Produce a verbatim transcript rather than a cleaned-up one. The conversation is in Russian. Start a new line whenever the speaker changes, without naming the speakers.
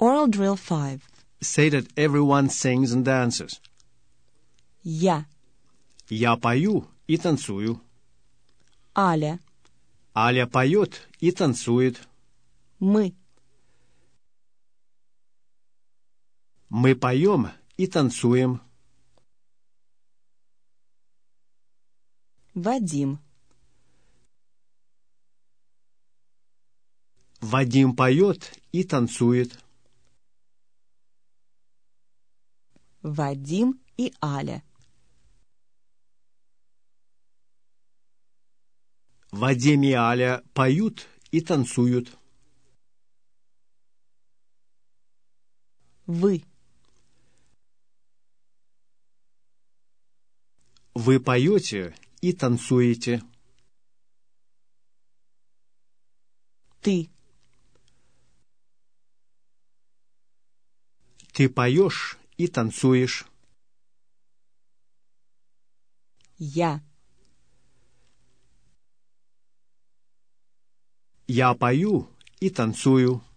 Oral drill five.
Say that everyone sings and dances.
Я.
Я пою и танцую.
Аля.
Аля поет и танцует.
Мы.
Мы поем и танцуем.
Вадим.
Вадим поет и танцует.
Вадим и Аля.
Вадим и Аля поют и танцуют.
Вы.
Вы поете и танцуете.
Ты.
Ты поешь и танцуешь.
Я.
Я пою и танцую.